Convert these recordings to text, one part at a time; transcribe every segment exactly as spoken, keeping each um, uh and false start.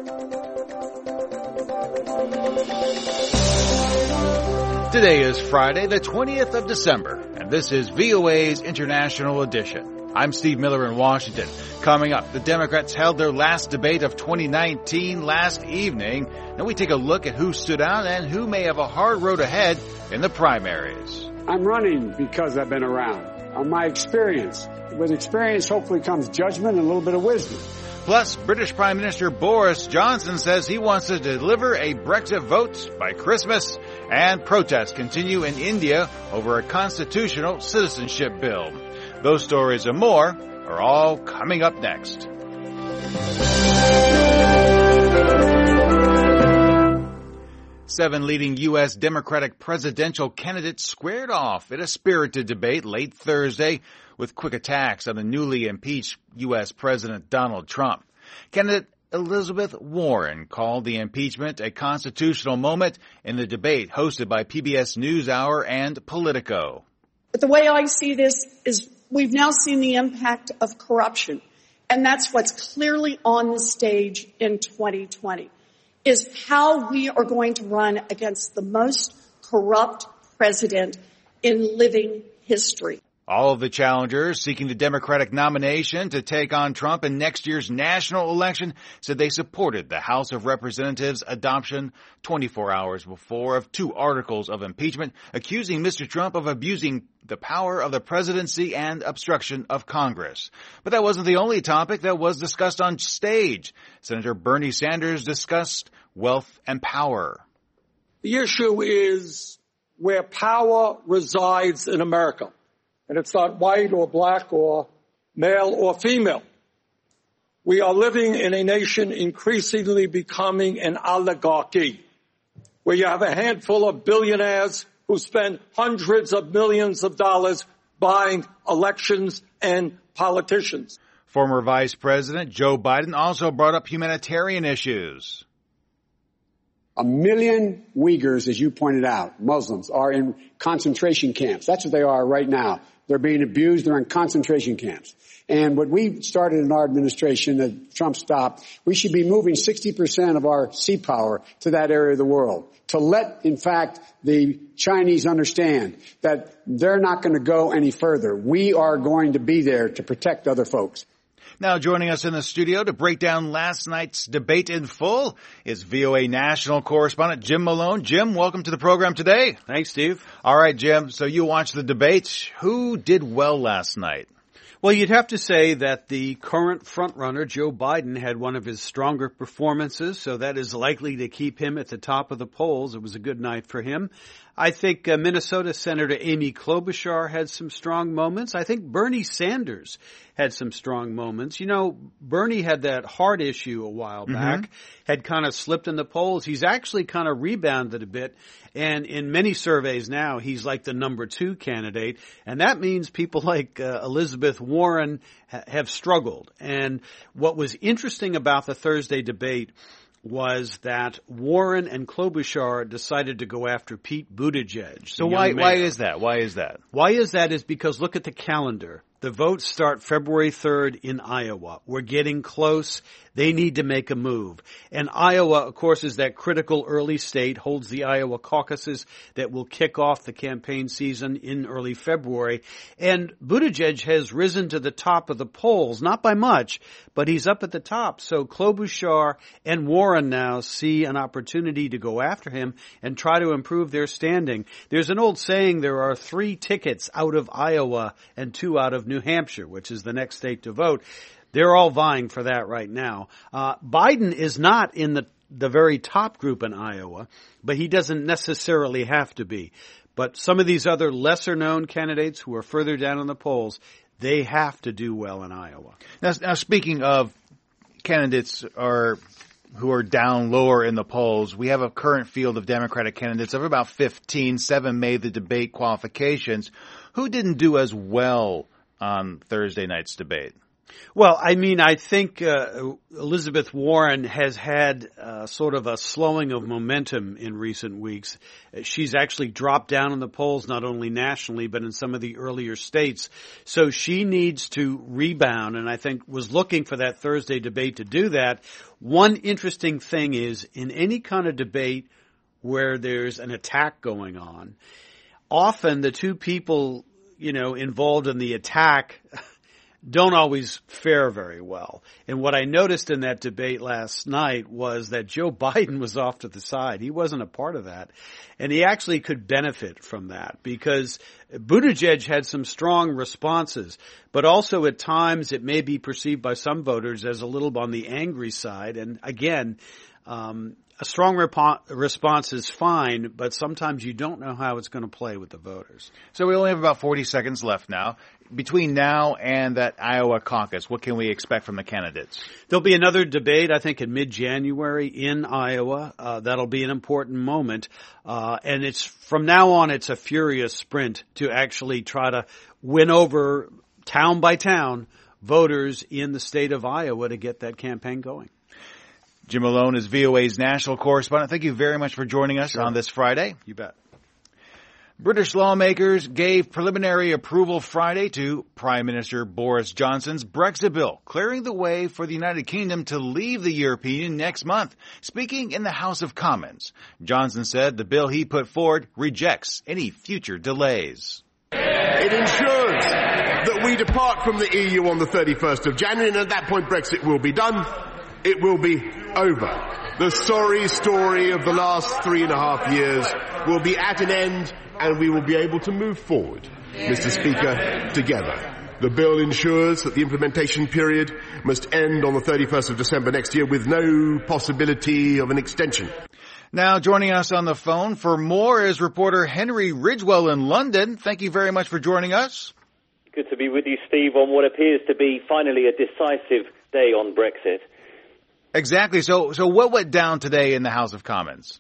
Today is Friday, the twentieth of December, and this is V O A's International Edition. I'm Steve Miller in Washington. Coming up, the Democrats held their last debate of twenty nineteen last evening, and we take a look at who stood out and who may have a hard road ahead in the primaries. I'm running because I've been around. On my experience. With experience, hopefully comes judgment and a little bit of wisdom. Plus, British Prime Minister Boris Johnson says he wants to deliver a Brexit vote by Christmas, and protests continue in India over a constitutional citizenship bill. Those stories and more are all coming up next. Seven leading U S Democratic presidential candidates squared off in a spirited debate late Thursday with quick attacks on the newly impeached U S President Donald Trump. Candidate Elizabeth Warren called the impeachment a constitutional moment in the debate hosted by P B S NewsHour and Politico. But the way I see this is we've now seen the impact of corruption, and that's what's clearly on the stage in twenty twenty, is how we are going to run against the most corrupt president in living history. All of the challengers seeking the Democratic nomination to take on Trump in next year's national election said they supported the House of Representatives' adoption twenty-four hours before of two articles of impeachment accusing Mister Trump of abusing the power of the presidency and obstruction of Congress. But that wasn't the only topic that was discussed on stage. Senator Bernie Sanders discussed wealth and power. The issue is where power resides in America. And it's not white or black or male or female. We are living in a nation increasingly becoming an oligarchy, where you have a handful of billionaires who spend hundreds of millions of dollars buying elections and politicians. Former Vice President Joe Biden also brought up humanitarian issues. A million Uyghurs, as you pointed out, Muslims, are in concentration camps. That's what they are right now. They're being abused. They're in concentration camps. And what we started in our administration that Trump stopped, we should be moving sixty percent of our sea power to that area of the world to let, in fact, the Chinese understand that they're not going to go any further. We are going to be there to protect other folks. Now joining us in the studio to break down last night's debate in full is V O A national correspondent Jim Malone. Jim, welcome to the program today. Thanks, Steve. All right, Jim, so you watched the debate. Who did well last night? Well, you'd have to say that the current frontrunner, Joe Biden, had one of his stronger performances, so that is likely to keep him at the top of the polls. It was a good night for him. I think uh, Minnesota Senator Amy Klobuchar had some strong moments. I think Bernie Sanders had some strong moments. You know, Bernie had that heart issue a while back, mm-hmm. had kind of slipped in the polls. He's actually kind of rebounded a bit, and in many surveys now, he's like the number two candidate, and that means people like uh, Elizabeth Warren ha- have struggled. And what was interesting about the Thursday debate was that Warren and Klobuchar decided to go after Pete Buttigieg. So why why is that? Why is that? Why is that is because look at the calendar. The votes start February third in Iowa. We're getting close. They need to make a move. And Iowa, of course, is that critical early state, holds the Iowa caucuses that will kick off the campaign season in early February. And Buttigieg has risen to the top of the polls, not by much, but he's up at the top. So Klobuchar and Warren now see an opportunity to go after him and try to improve their standing. There's an old saying, there are three tickets out of Iowa and two out of New Hampshire, which is the next state to vote. They're all vying for that right now. Uh, Biden is not in the, the very top group in Iowa, but he doesn't necessarily have to be. But some of these other lesser-known candidates who are further down in the polls, they have to do well in Iowa. Now, now speaking of candidates are who are down lower in the polls, we have a current field of Democratic candidates of about fifteen. Seven made the debate qualifications. Who didn't do as well on Thursday night's debate? Well, I mean, I think uh, Elizabeth Warren has had uh, sort of a slowing of momentum in recent weeks. She's actually dropped down in the polls, not only nationally, but in some of the earlier states. So she needs to rebound, and I think was looking for that Thursday debate to do that. One interesting thing is, in any kind of debate where there's an attack going on, often the two people, you know, involved in the attack don't always fare very well. And what I noticed in that debate last night was that Joe Biden was off to the side. He wasn't a part of that. And he actually could benefit from that because Buttigieg had some strong responses, but also at times it may be perceived by some voters as a little on the angry side. And again, um, a strong repo- response is fine, but sometimes you don't know how it's going to play with the voters. So we only have about forty seconds left now. Between now and that Iowa caucus, what can we expect from the candidates? There'll be another debate, I think, in mid-January in Iowa. Uh, that'll be an important moment. Uh, and it's from now on, it's a furious sprint to actually try to win over town by town voters in the state of Iowa to get that campaign going. Jim Malone is V O A's national correspondent. Thank you very much for joining us Sure. on this Friday. You bet. British lawmakers gave preliminary approval Friday to Prime Minister Boris Johnson's Brexit bill, clearing the way for the United Kingdom to leave the European Union next month. Speaking in the House of Commons, Johnson said the bill he put forward rejects any future delays. It ensures that we depart from the E U on the thirty-first of January, and at that point Brexit will be done. It will be over. The sorry story of the last three and a half years will be at an end, and we will be able to move forward, Mister Speaker, together. The bill ensures that the implementation period must end on the thirty-first of December next year with no possibility of an extension. Now joining us on the phone for more is reporter Henry Ridgewell in London. Thank you very much for joining us. Good to be with you, Steve, on what appears to be finally a decisive day on Brexit. Exactly. So, so what went down today in the House of Commons?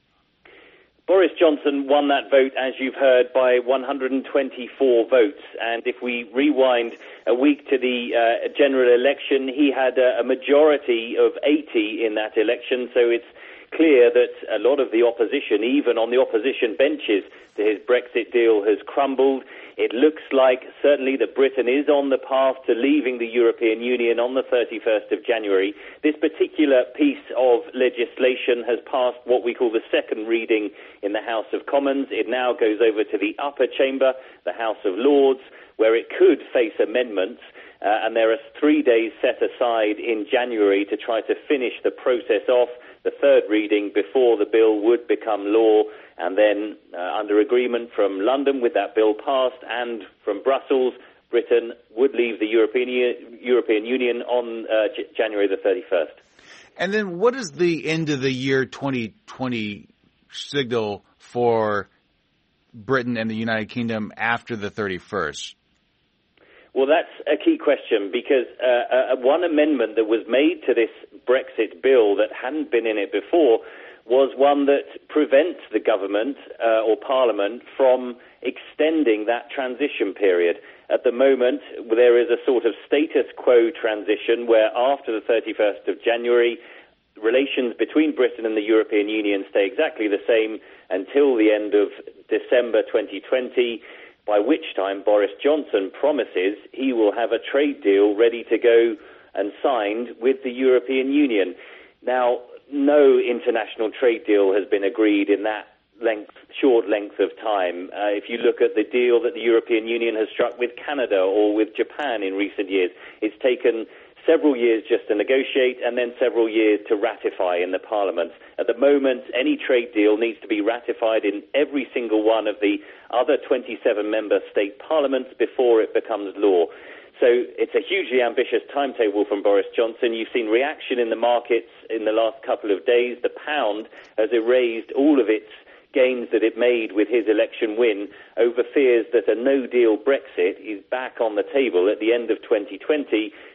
Boris Johnson won that vote, as you've heard, by one hundred twenty-four votes. And if we rewind a week to the uh, general election, he had a, a majority of eighty in that election. So it's clear that a lot of the opposition, even on the opposition benches to his Brexit deal, has crumbled. It looks like certainly that Britain is on the path to leaving the European Union on the thirty-first of January. This particular piece of legislation has passed what we call the second reading in the House of Commons. It now goes over to the upper chamber, the House of Lords, where it could face amendments. Uh, and there are three days set aside in January to try to finish the process off, the third reading, before the bill would become law. And then, uh, under agreement from London with that bill passed and from Brussels, Britain would leave the European, European Union on uh, J- January the thirty-first. And then what is the end of the year twenty twenty signal for Britain and the United Kingdom after the thirty-first? Well, that's a key question because uh, uh, one amendment that was made to this Brexit bill that hadn't been in it before was one that prevents the government uh, or Parliament from extending that transition period. At the moment, there is a sort of status quo transition where after the thirty-first of January, relations between Britain and the European Union stay exactly the same until the end of December twenty twenty, by which time Boris Johnson promises he will have a trade deal ready to go and signed with the European Union. Now, no international trade deal has been agreed in that length, short length of time. Uh, if you look at the deal that the European Union has struck with Canada or with Japan in recent years, it's taken several years just to negotiate and then several years to ratify in the parliaments. At the moment, any trade deal needs to be ratified in every single one of the other twenty-seven member state parliaments before it becomes law. So it's a hugely ambitious timetable from Boris Johnson. You've seen reaction in the markets in the last couple of days. The pound has erased all of its gains that it made with his election win over fears that a no-deal Brexit is back on the table at the end of twenty twenty.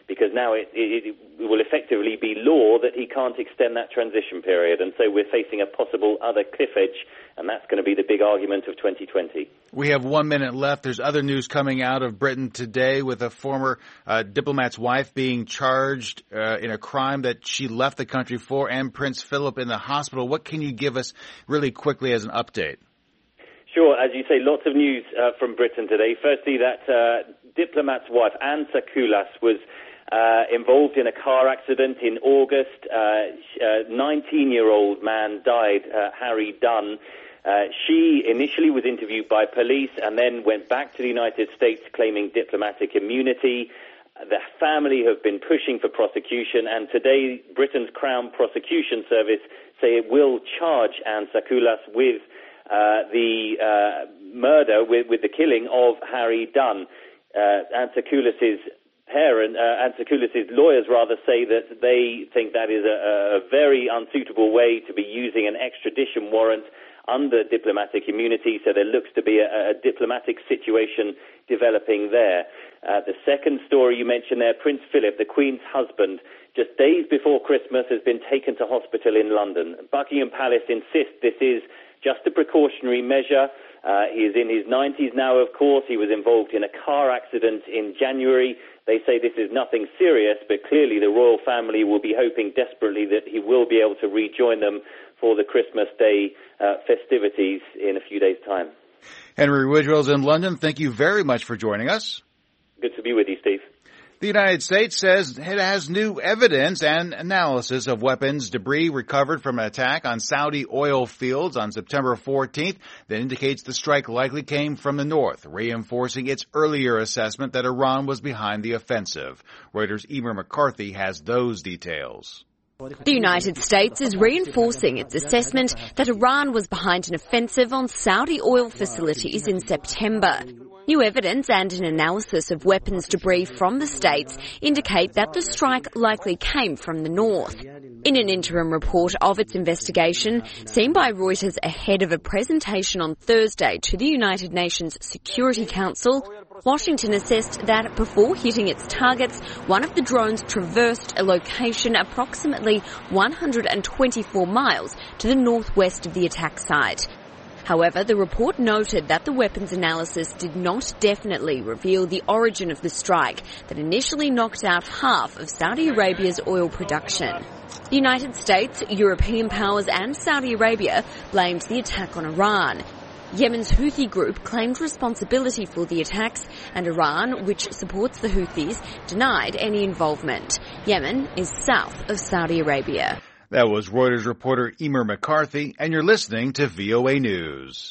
because now it, it, it will effectively be law that he can't extend that transition period. And so we're facing a possible other cliff edge, and that's going to be the big argument of twenty twenty. We have one minute left. There's other news coming out of Britain today with a former uh, diplomat's wife being charged uh, in a crime that she left the country for, and Prince Philip in the hospital. What can you give us really quickly as an update? Sure. As you say, lots of news uh, from Britain today. Firstly, that uh, diplomat's wife, Anne Sakoulas, was uh, involved in a car accident in August. Uh, a nineteen-year-old man died, uh, Harry Dunn. Uh, she initially was interviewed by police and then went back to the United States claiming diplomatic immunity. The family have been pushing for prosecution, and today Britain's Crown Prosecution Service say it will charge Anne Sakoulas with uh, the uh, murder, with, with the killing of Harry Dunn. Uh, Anne Sakoulas's parent, uh, Anne Sakoulas's lawyers rather say that they think that is a, a very unsuitable way to be using an extradition warrant under diplomatic immunity, so there looks to be a, a diplomatic situation developing there. Uh, the second story you mentioned there, Prince Philip, the Queen's husband, just days before Christmas has been taken to hospital in London. Buckingham Palace insists this is just a precautionary measure. Uh, he is in his nineties now, of course. He was involved in a car accident in January. They say this is nothing serious, but clearly the royal family will be hoping desperately that he will be able to rejoin them for the Christmas Day uh, festivities in a few days' time. Henry Ridgwell's in London. Thank you very much for joining us. Good to be with you, Steve. The United States says it has new evidence and analysis of weapons debris recovered from an attack on Saudi oil fields on September fourteenth that indicates the strike likely came from the north, reinforcing its earlier assessment that Iran was behind the offensive. Reuters' Emer McCarthy has those details. The United States is reinforcing its assessment that Iran was behind an offensive on Saudi oil facilities in September. New evidence and an analysis of weapons debris from the states indicate that the strike likely came from the north. In an interim report of its investigation, seen by Reuters ahead of a presentation on Thursday to the United Nations Security Council, Washington assessed that before hitting its targets, one of the drones traversed a location approximately one hundred twenty-four miles to the northwest of the attack site. However, the report noted that the weapons analysis did not definitely reveal the origin of the strike that initially knocked out half of Saudi Arabia's oil production. The United States, European powers and Saudi Arabia blamed the attack on Iran. Yemen's Houthi group claimed responsibility for the attacks, and Iran, which supports the Houthis, denied any involvement. Yemen is south of Saudi Arabia. That was Reuters reporter Emer McCarthy, and you're listening to V O A News.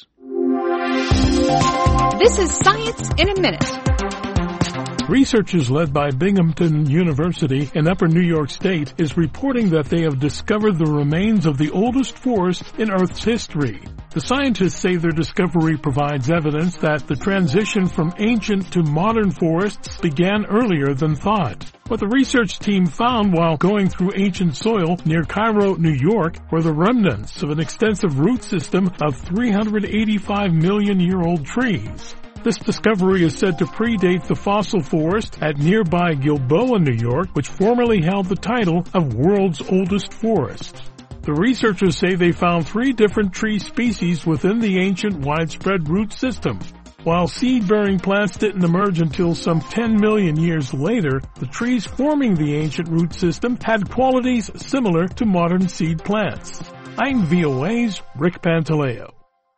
This is Science in a Minute. Researchers led by Binghamton University in Upper New York State is reporting that they have discovered the remains of the oldest forest in Earth's history. The scientists say their discovery provides evidence that the transition from ancient to modern forests began earlier than thought. What the research team found while going through ancient soil near Cairo, New York, were the remnants of an extensive root system of three hundred eighty-five million year old trees. This discovery is said to predate the fossil forest at nearby Gilboa, New York, which formerly held the title of world's oldest forest. The researchers say they found three different tree species within the ancient widespread root system. While seed-bearing plants didn't emerge until some ten million years later, the trees forming the ancient root system had qualities similar to modern seed plants. I'm V O A's Rick Pantaleo.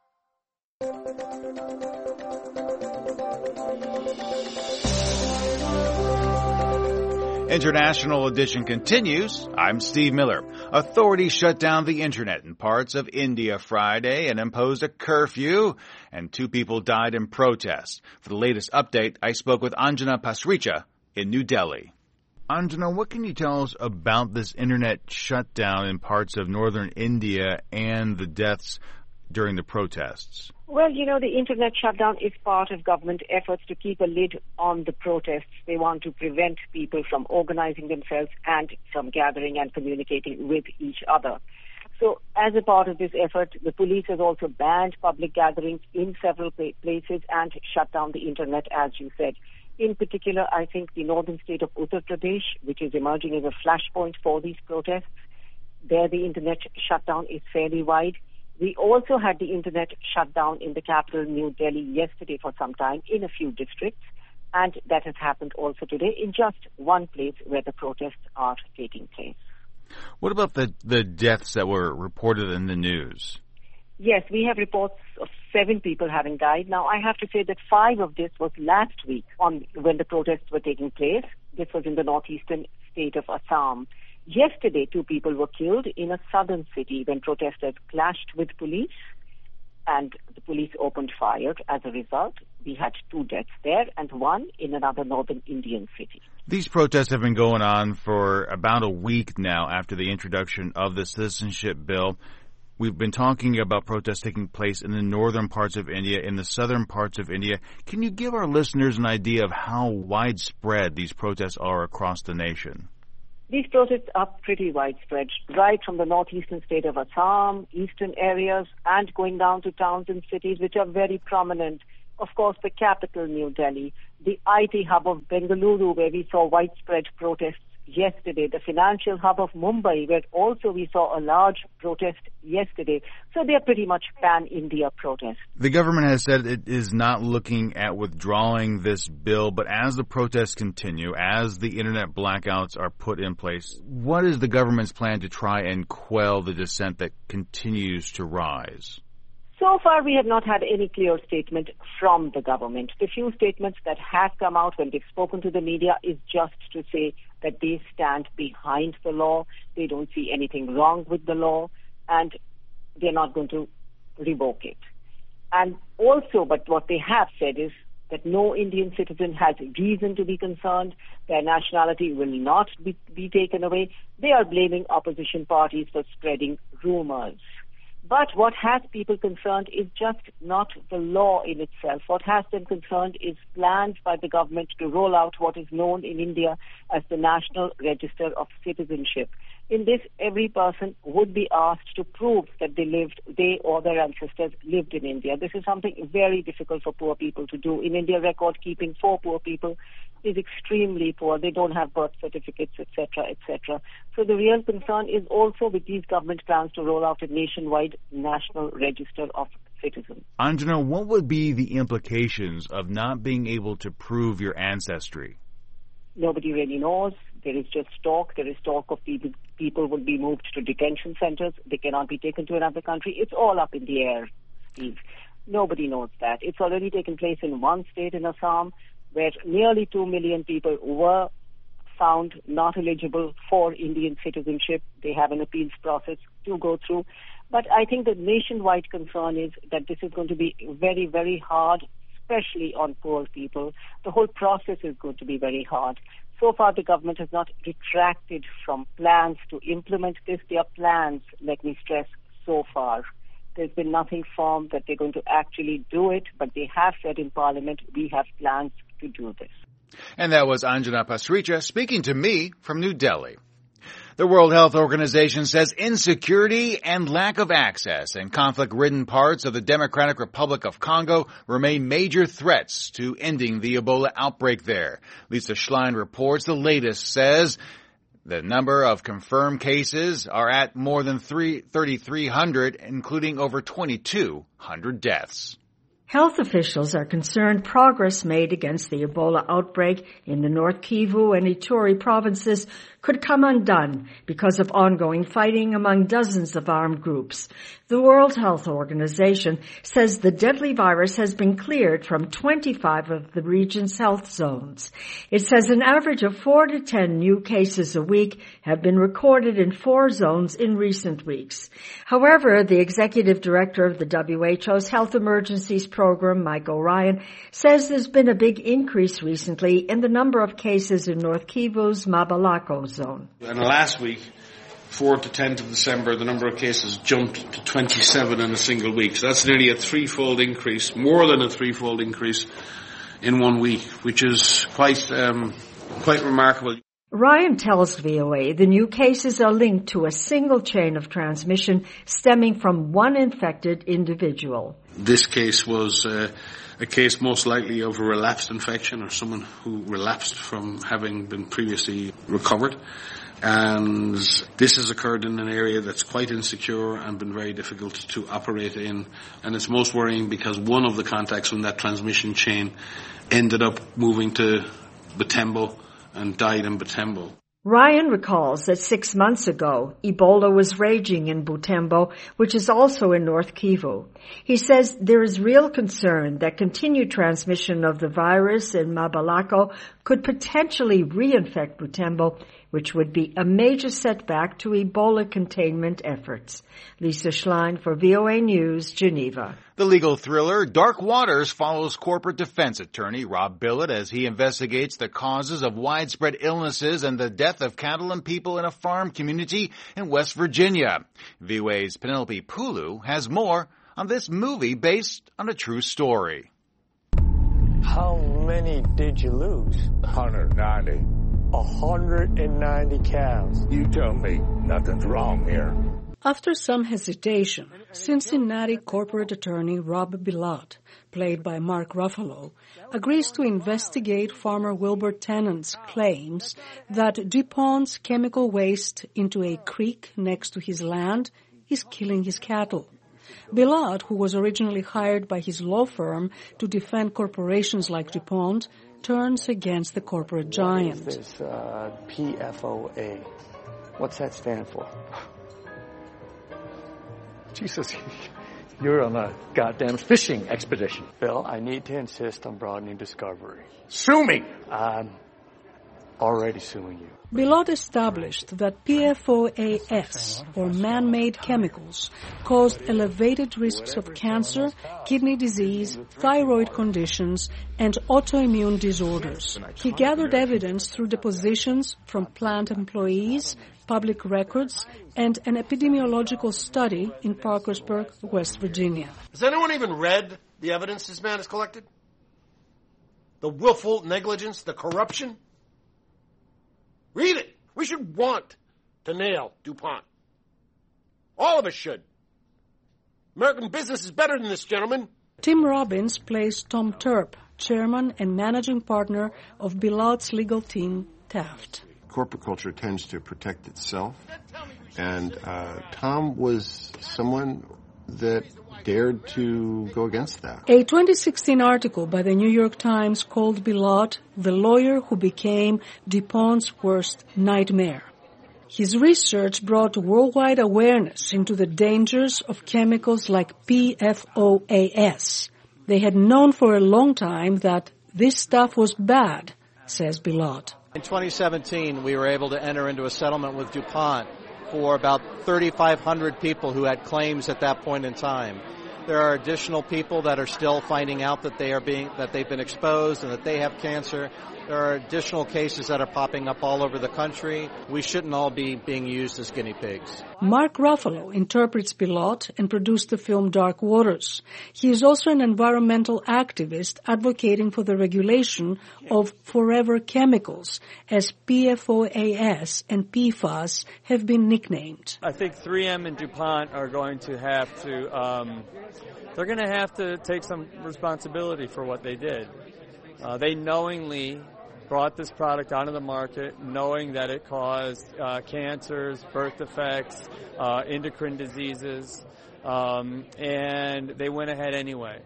International Edition continues. I'm Steve Miller. Authorities shut down the internet in parts of India Friday and imposed a curfew, and two people died in protest. For the latest update, I spoke with Anjana Pasricha in New Delhi. Anjana, what can you tell us about this internet shutdown in parts of northern India and the deaths during the protests? Well, you know, the internet shutdown is part of government efforts to keep a lid on the protests. They want to prevent people from organizing themselves and from gathering and communicating with each other. So as a part of this effort, the police has also banned public gatherings in several places and shut down the internet, as you said. In particular, I think the northern state of Uttar Pradesh, which is emerging as a flashpoint for these protests, there the internet shutdown is fairly wide. We also had the internet shutdown in the capital, New Delhi, yesterday for some time in a few districts, and that has happened also today in just one place where the protests are taking place. What about the, the deaths that were reported in the news? Yes, we have reports of seven people having died. Now, I have to say that five of this was last week on when the protests were taking place. This was in the northeastern state of Assam. Yesterday, two people were killed in a southern city when protesters clashed with police, and the police opened fire. As a result, we had two deaths there and one in another northern Indian city. These protests have been going on for about a week now after the introduction of the citizenship bill. We've been talking about protests taking place in the northern parts of India, in the southern parts of India. Can you give our listeners an idea of how widespread these protests are across the nation? These protests are pretty widespread, right from the northeastern state of Assam, eastern areas, and going down to towns and cities which are very prominent. Of course, the capital, New Delhi, the I T hub of Bengaluru, where we saw widespread protests yesterday, the financial hub of Mumbai, where also we saw a large protest yesterday. So they are pretty much pan-India protests. The government has said it is not looking at withdrawing this bill, but as the protests continue, as the internet blackouts are put in place, what is the government's plan to try and quell the dissent that continues to rise? So far, we have not had any clear statement from the government. The few statements that have come out when they've spoken to the media is just to say that they stand behind the law, they don't see anything wrong with the law, and they're not going to revoke it. And also, but what they have said is that no Indian citizen has reason to be concerned, their nationality will not be, be taken away. They are blaming opposition parties for spreading rumors. But what has people concerned is just not the law in itself. What has them concerned is plans by the government to roll out what is known in India as the National Register of Citizenship. In this, every person would be asked to prove that they lived, they or their ancestors lived in India. This is something very difficult for poor people to do. In India, record keeping for poor people is extremely poor. They don't have birth certificates, et cetera, et cetera. So the real concern is also with these government plans to roll out a nationwide National Register of Citizens. Anjana, what would be the implications of not being able to prove your ancestry? Nobody really knows. There is just talk. There is talk of people, people would be moved to detention centers. They cannot be taken to another country. It's all up in the air, Steve. Nobody knows that. It's already taken place in one state in Assam where nearly two million people were found not eligible for Indian citizenship. They have an appeals process to go through. But I think the nationwide concern is that this is going to be very, very hard, especially on poor people. The whole process is going to be very hard. So far, the government has not retracted from plans to implement this. Their plans, let me stress, so far. There's been nothing firm that they're going to actually do it, but they have said in Parliament, we have plans to do this. And that was Anjana Pasricha speaking to me from New Delhi. The World Health Organization says insecurity and lack of access in conflict-ridden parts of the Democratic Republic of Congo remain major threats to ending the Ebola outbreak there. Lisa Schlein reports the latest says the number of confirmed cases are at more than thirty-three hundred, including over twenty-two hundred deaths. Health officials are concerned progress made against the Ebola outbreak in the North Kivu and Ituri provinces could come undone because of ongoing fighting among dozens of armed groups. The World Health Organization says the deadly virus has been cleared from twenty-five of the region's health zones. It says an average of four to ten new cases a week have been recorded in four zones in recent weeks. However, the executive director of the W H O's Health Emergencies Program, Mike O'Ryan, says there's been a big increase recently in the number of cases in North Kivu's Mabalako zone. And last week, fourth to tenth of December, the number of cases jumped to twenty-seven in a single week. So that's nearly a threefold increase, more than a threefold increase in one week, which is quite um, quite remarkable. Ryan tells V O A the new cases are linked to a single chain of transmission stemming from one infected individual. This case was uh, a case most likely of a relapsed infection or someone who relapsed from having been previously recovered. And this has occurred in an area that's quite insecure and been very difficult to operate in. And it's most worrying because one of the contacts from that transmission chain ended up moving to Butembo and died in Butembo. Ryan recalls that six months ago, Ebola was raging in Butembo, which is also in North Kivu. He says there is real concern that continued transmission of the virus in Mabalako could potentially reinfect Butembo, which would be a major setback to Ebola containment efforts. Lisa Schlein for V O A News, Geneva. The legal thriller Dark Waters follows corporate defense attorney Rob Bilott as he investigates the causes of widespread illnesses and the death of cattle and people in a farm community in West Virginia. V O A's Penelope Pulu has more on this movie based on a true story. How many did you lose? one hundred ninety. one hundred ninety cows. You tell me nothing's wrong here. After some hesitation, Cincinnati corporate attorney Rob Bilott, played by Mark Ruffalo, agrees to investigate farmer Wilbur Tennant's claims that DuPont's chemical waste into a creek next to his land is killing his cattle. Bilott, who was originally hired by his law firm to defend corporations like DuPont, turns against the corporate giant. What is this uh, P F O A? What's that stand for? Jesus, you're on a goddamn fishing expedition. Bill, I need to insist on broadening discovery. Sue me! I'm already suing you. Bilott established that P F O A S, or man-made chemicals, caused elevated risks of cancer, kidney disease, thyroid conditions, and autoimmune disorders. He gathered evidence through depositions from plant employees, public records, and an epidemiological study in Parkersburg, West Virginia. Has anyone even read the evidence this man has collected? The willful negligence, the corruption? Read it. We should want to nail DuPont. All of us should. American business is better than this, gentlemen. Tim Robbins plays Tom Turp, chairman and managing partner of Bilott's legal team, Taft. Corporate culture tends to protect itself, and uh, Tom was someone that dared to go against that. A twenty sixteen article by the New York Times called Bilott the lawyer who became DuPont's worst nightmare. His research brought worldwide awareness into the dangers of chemicals like P F O A S. They had known for a long time that this stuff was bad, says Bilott. In twenty seventeen, we were able to enter into a settlement with DuPont for about thirty-five hundred people who had claims at that point in time. There are additional people that are still finding out that they are being that they've been exposed and that they have cancer. There are additional cases that are popping up all over the country. We shouldn't all be being used as guinea pigs. Mark Ruffalo interprets Bilott and produced the film Dark Waters. He is also an environmental activist advocating for the regulation of forever chemicals, as P F O A S and P FAS have been nicknamed. I think three M and DuPont are going to have to, um, they're going to have to take some responsibility for what they did. Uh, they knowingly brought this product onto the market knowing that it caused uh, cancers, birth defects, uh, endocrine diseases, um, and they went ahead anyway.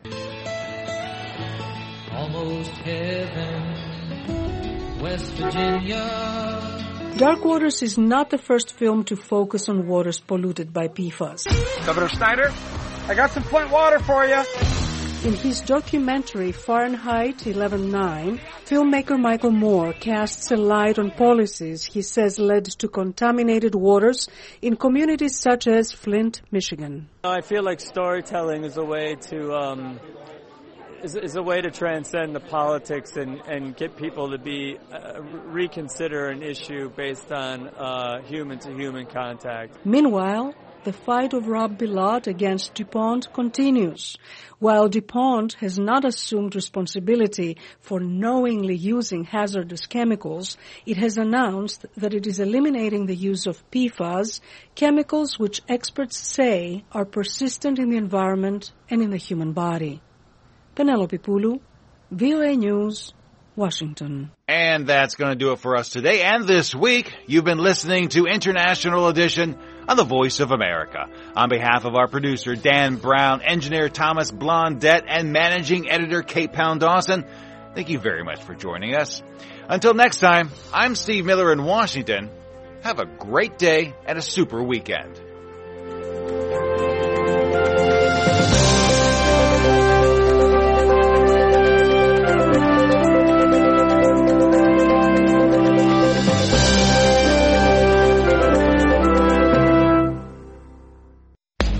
Almost heaven, West Virginia. Dark Waters is not the first film to focus on waters polluted by P FAS. Governor Snyder, I got some Flint water for you. In his documentary Fahrenheit eleven nine, filmmaker Michael Moore casts a light on policies he says led to contaminated waters in communities such as Flint, Michigan. I feel like storytelling is a way to um, is, is a way to transcend the politics and, and get people to be uh, reconsider an issue based on uh, human-to-human contact. Meanwhile, the fight of Rob Bilott against DuPont continues. While DuPont has not assumed responsibility for knowingly using hazardous chemicals, it has announced that it is eliminating the use of P FAS, chemicals which experts say are persistent in the environment and in the human body. Penelope Pulu, V O A News, Washington. And that's going to do it for us today and this week. You've been listening to International Edition on the Voice of America. On behalf of our producer, Dan Brown, engineer Thomas Blondette, and managing editor Kate Pound-Dawson, thank you very much for joining us. Until next time, I'm Steve Miller in Washington. Have a great day and a super weekend.